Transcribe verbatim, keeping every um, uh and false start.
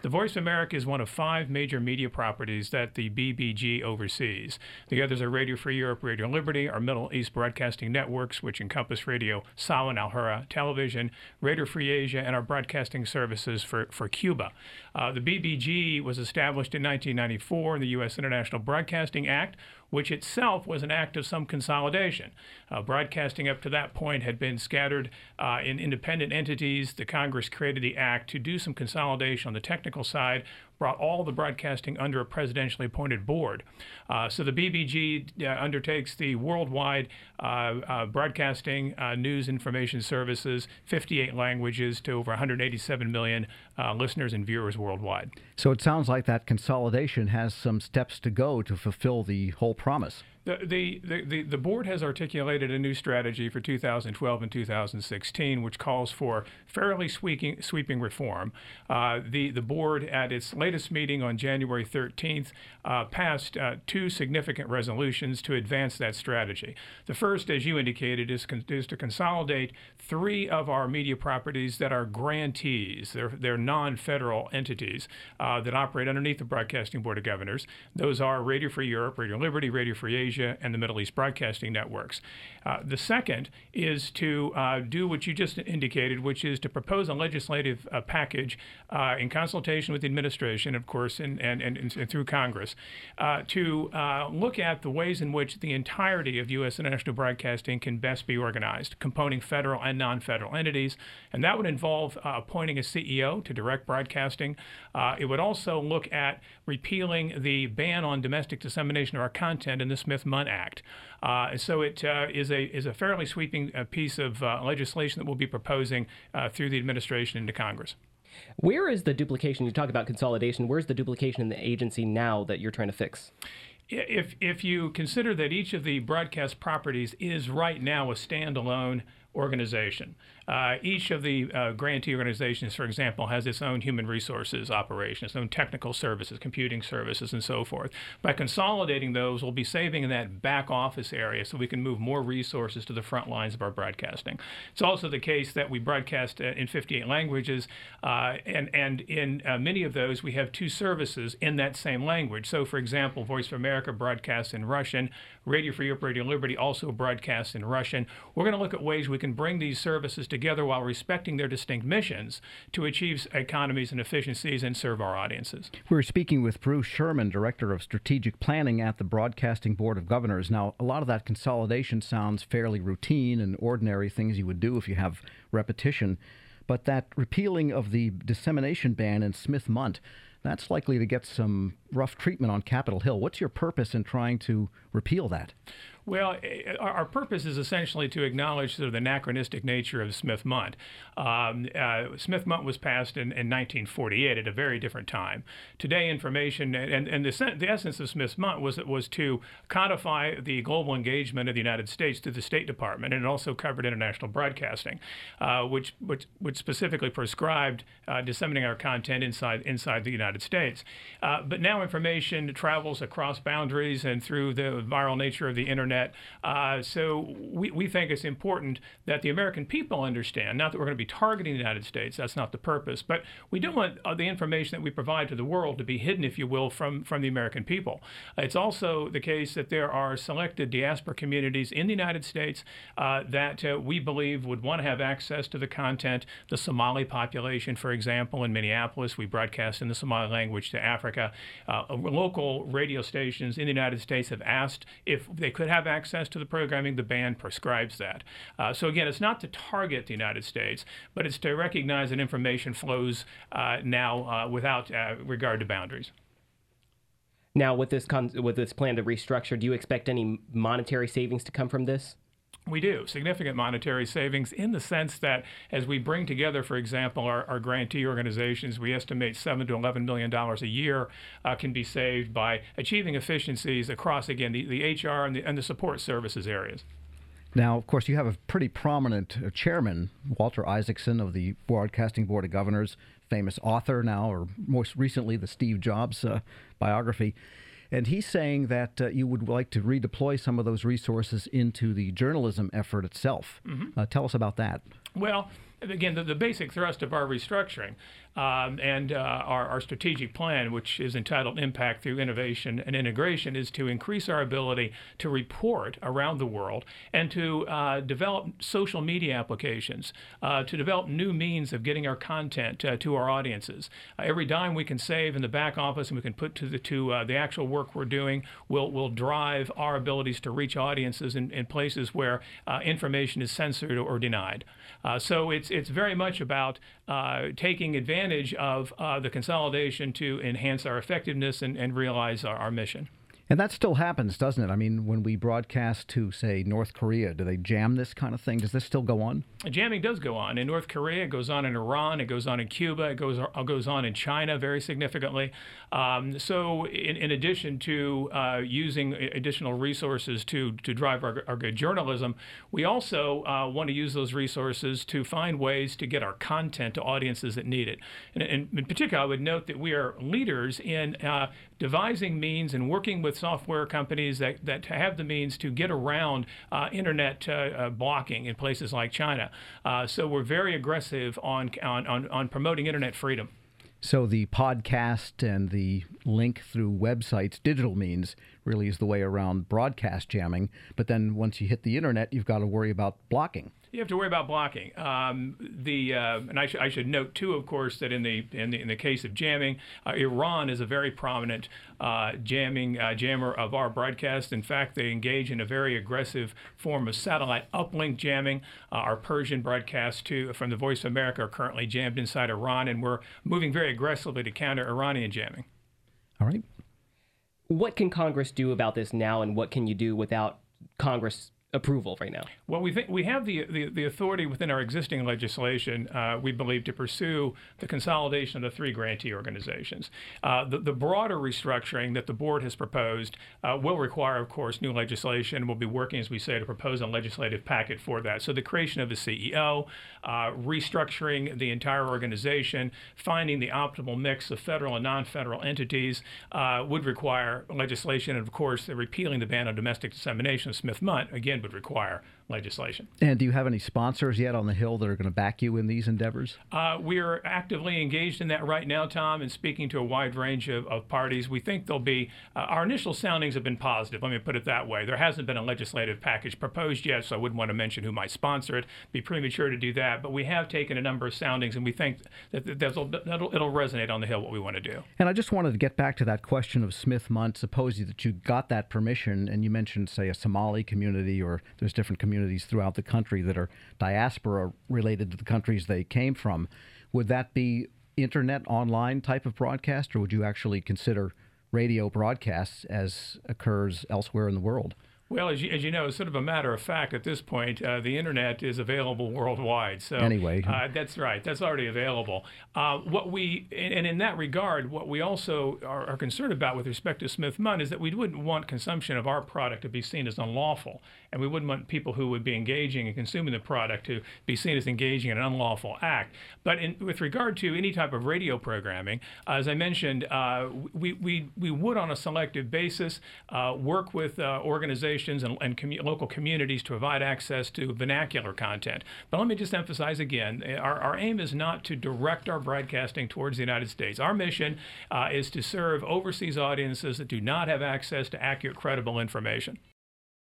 The Voice of America is one of five major media properties that the B B G oversees. The others are Radio Free Europe, Radio Liberty, our Middle East broadcasting networks, which encompass Radio Sawa and Al Hurra Television, Radio Free Asia, and our broadcasting services for, for Cuba. Uh, the B B G was established in nineteen ninety-four in the U S International Broadcasting Act, which itself was an act of some consolidation. Uh, broadcasting up to that point had been scattered uh, in independent entities. The Congress created the act to do some consolidation on the technical side, brought all the broadcasting under a presidentially appointed board. Uh, so the B B G uh, undertakes the worldwide uh, uh, broadcasting uh, news information services, fifty-eight languages to over one hundred eighty-seven million uh, listeners and viewers worldwide. So it sounds like that consolidation has some steps to go to fulfill the whole promise. The, the, the, the board has articulated a new strategy for two thousand twelve and two thousand sixteen, which calls for fairly sweeping, sweeping reform. Uh, the, the board, at its latest meeting on January thirteenth, uh, passed uh, two significant resolutions to advance that strategy. The first, as you indicated, is, con- is to consolidate three of our media properties that are grantees. They're, they're non-federal entities uh, that operate underneath the Broadcasting Board of Governors. Those are Radio Free Europe, Radio Liberty, Radio Free Asia, and the Middle East broadcasting networks. Uh, the second is to uh, do what you just indicated, which is to propose a legislative uh, package uh, in consultation with the administration, of course, and, and, and, and through Congress, uh, to uh, look at the ways in which the entirety of U S international broadcasting can best be organized, component federal and non-federal entities. And that would involve uh, appointing a C E O to direct broadcasting. Uh, it would also look at repealing the ban on domestic dissemination of our content in the Smith-Mundt Act. Uh, so it uh, is a is a fairly sweeping uh, piece of uh, legislation that we'll be proposing uh, through the administration into Congress. Where is the duplication? You talk about consolidation. Where's the duplication in the agency now that you're trying to fix? If if you consider that each of the broadcast properties is right now a standalone organization. Uh, each of the uh, grantee organizations, for example, has its own human resources operation, its own technical services, computing services, and so forth. By consolidating those, we'll be saving in that back office area so we can move more resources to the front lines of our broadcasting. It's also the case that we broadcast uh, in fifty-eight languages, uh, and, and in uh, many of those, we have two services in that same language. So, for example, Voice of America broadcasts in Russian, Radio Free Europe, Radio Liberty also broadcasts in Russian. We're going to look at ways we can bring these services together while respecting their distinct missions to achieve economies and efficiencies and serve our audiences. We're speaking with Bruce Sherman, Director of Strategic Planning at the Broadcasting Board of Governors. Now, a lot of that consolidation sounds fairly routine and ordinary things you would do if you have repetition, but that repealing of the dissemination ban in Smith-Mundt, that's likely to get some rough treatment on Capitol Hill. What's your purpose in trying to repeal that? Well, our purpose is essentially to acknowledge sort of the anachronistic nature of Smith-Mundt. Um, uh, Smith-Mundt was passed in, in nineteen forty-eight at a very different time. Today, information, and, and the, the essence of Smith-Mundt was, was to codify the global engagement of the United States through the State Department, and it also covered international broadcasting, uh, which, which, which specifically prescribed uh, disseminating our content inside, inside the United States. Uh, but now information travels across boundaries and through the viral nature of the internet. Uh, so we, we think it's important that the American people understand, not that we're going to be targeting the United States, that's not the purpose, but we don't want uh, the information that we provide to the world to be hidden, if you will, from, from the American people. It's also the case that there are selected diaspora communities in the United States uh, that uh, we believe would want to have access to the content. The Somali population, for example, in Minneapolis, we broadcast in the Somali language to Africa. Uh, local radio stations in the United States have asked if they could have access to the programming. The ban prescribes that. Uh, so again, it's not to target the United States, but it's to recognize that information flows uh, now uh, without uh, regard to boundaries. Now, with this con- with this plan to restructure, do you expect any monetary savings to come from this? We do. Significant monetary savings in the sense that as we bring together, for example, our, our grantee organizations, we estimate seven to eleven million dollars a year uh, can be saved by achieving efficiencies across, again, the, the H R and the, and the support services areas. Now, of course, you have a pretty prominent uh, chairman, Walter Isaacson of the Broadcasting Board of Governors, famous author now, or most recently the Steve Jobs uh, biography. And he's saying that uh, you would like to redeploy some of those resources into the journalism effort itself. Mm-hmm. Uh, tell us about that. Well, again, the, the basic thrust of our restructuring Um, and uh, our, our strategic plan, which is entitled Impact Through Innovation and Integration, is to increase our ability to report around the world and to uh, develop social media applications, uh, to develop new means of getting our content uh, to our audiences. Uh, every dime we can save in the back office and we can put to the to uh, the actual work we're doing will will drive our abilities to reach audiences in, in places where uh, information is censored or denied. Uh, so it's it's very much about uh, taking advantage of uh, the consolidation to enhance our effectiveness and, and realize our, our mission. And that still happens, doesn't it? I mean, when we broadcast to, say, North Korea, do they jam this kind of thing? Does this still go on? Jamming does go on. In North Korea, it goes on in Iran, it goes on in Cuba, it goes, it goes on in China very significantly. Um, so in, in addition to uh, using additional resources to, to drive our, our good journalism, we also uh, want to use those resources to find ways to get our content to audiences that need it. And, and in particular, I would note that we are leaders in uh, devising means and working with software companies that, that have the means to get around uh, internet uh, uh, blocking in places like China. Uh, so we're very aggressive on, on, on, on promoting internet freedom. So the podcast and the link through websites, digital means, really is the way around broadcast jamming. But then once you hit the internet, you've got to worry about blocking. You have to worry about blocking. Um, the uh, and I, sh- I should note too, of course, that in the in the, in the case of jamming, uh, Iran is a very prominent uh, jamming uh, jammer of our broadcast. In fact, they engage in a very aggressive form of satellite uplink jamming. Uh, our Persian broadcasts too from the Voice of America are currently jammed inside Iran, and we're moving very aggressively to counter Iranian jamming. All right. What can Congress do about this now, and what can you do without Congress approval right now? Well, we think we have the, the, the authority within our existing legislation, uh, we believe, to pursue the consolidation of the three grantee organizations. Uh, the, the broader restructuring that the board has proposed uh, will require, of course, new legislation. We'll be working, as we say, to propose a legislative packet for that. So the creation of a C E O, uh, restructuring the entire organization, finding the optimal mix of federal and non-federal entities uh, would require legislation. And, of course, the repealing the ban on domestic dissemination of Smith-Mundt, again, would require legislation. And do you have any sponsors yet on the Hill that are going to back you in these endeavors? Uh, we are actively engaged in that right now, Tom, and speaking to a wide range of, of parties. We think there'll be, uh, our initial soundings have been positive, let me put it that way. There hasn't been a legislative package proposed yet, so I wouldn't want to mention who might sponsor it. It'd be premature to do that, but we have taken a number of soundings, and we think that, that that'll, that'll, it'll resonate on the Hill what we want to do. And I just wanted to get back to that question of Smith-Mundt. Suppose that you got that permission, and you mentioned, say, a Somali community, or there's different communities throughout the country that are diaspora related to the countries they came from. Would that be internet, online type of broadcast, or would you actually consider radio broadcasts as occurs elsewhere in the world? Well, as you, as you know, it's sort of a matter of fact at this point, uh, the internet is available worldwide. So anyway, uh, that's right. That's already available. Uh, what we and in that regard, what we also are, are concerned about with respect to Smith-Mundt is that we wouldn't want consumption of our product to be seen as unlawful, and we wouldn't want people who would be engaging and consuming the product to be seen as engaging in an unlawful act. But in, with regard to any type of radio programming, uh, as I mentioned, uh, we, we we would on a selective basis uh, work with uh, organizations and, and commu- local communities to provide access to vernacular content. But let me just emphasize again, our, our aim is not to direct our broadcasting towards the United States. Our mission uh, is to serve overseas audiences that do not have access to accurate, credible information.